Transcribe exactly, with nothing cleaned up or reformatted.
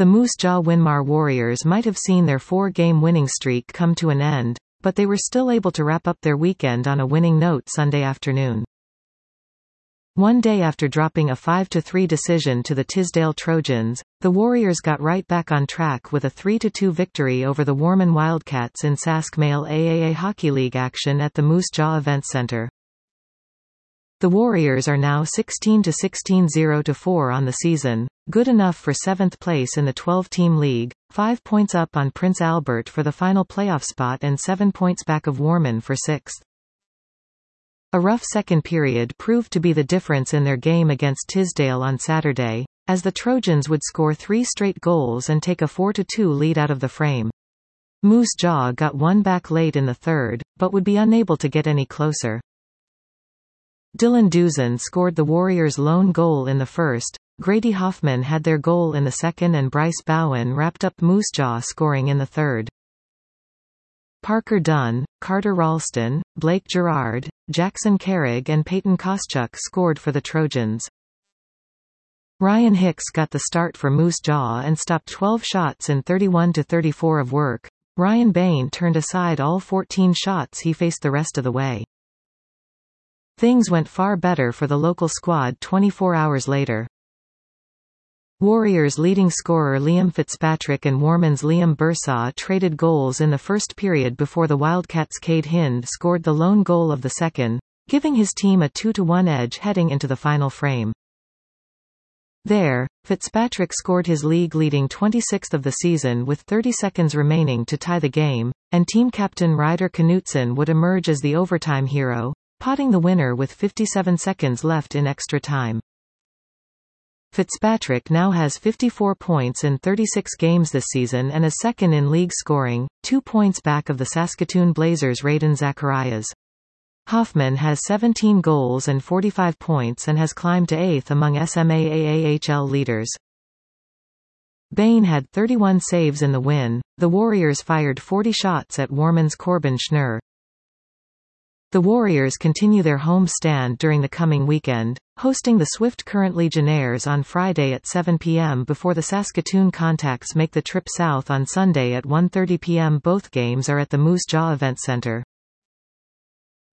The Moose Jaw Winmar Warriors might have seen their four-game winning streak come to an end, but they were still able to wrap up their weekend on a winning note Sunday afternoon. One day after dropping a five to three decision to the Tisdale Trojans, the Warriors got right back on track with a three to two victory over the Warman Wildcats in Sask Male A A A Hockey League action at the Moose Jaw Event Center. The Warriors are now sixteen to sixteen, zero to four on the season, good enough for seventh place in the twelve-team league, five points up on Prince Albert for the final playoff spot and seven points back of Warman for sixth. A rough second period proved to be the difference in their game against Tisdale on Saturday, as the Trojans would score three straight goals and take a four to two lead out of the frame. Moose Jaw got one back late in the third, but would be unable to get any closer. Dylan Duzin scored the Warriors' lone goal in the first, Grady Hoffman had their goal in the second and Bryce Bowen wrapped up Moose Jaw scoring in the third. Parker Dunn, Carter Ralston, Blake Gerard, Jackson Carrig and Peyton Koschuk scored for the Trojans. Ryan Hicks got the start for Moose Jaw and stopped twelve shots in thirty-one to thirty-four of work. Ryan Bain turned aside all fourteen shots he faced the rest of the way. Things went far better for the local squad twenty-four hours later. Warriors' leading scorer Liam Fitzpatrick and Warman's Liam Bursaw traded goals in the first period before the Wildcats' Cade Hind scored the lone goal of the second, giving his team a two to one edge heading into the final frame. There, Fitzpatrick scored his league-leading twenty-sixth of the season with thirty seconds remaining to tie the game, and team captain Ryder Knutson would emerge as the overtime hero, potting the winner with fifty-seven seconds left in extra time. Fitzpatrick now has fifty-four points in thirty-six games this season and is second in league scoring, two points back of the Saskatoon Blazers' Raiden Zacharias. Hoffman has seventeen goals and forty-five points and has climbed to eighth among S M A A A H L leaders. Bain had thirty-one saves in the win. The Warriors fired forty shots at Warman's Corbin Schnurr. The Warriors continue their home stand during the coming weekend, hosting the Swift Current Legionnaires on Friday at seven p m before the Saskatoon Contacts make the trip south on Sunday at one thirty p m Both games are at the Moose Jaw Event Center.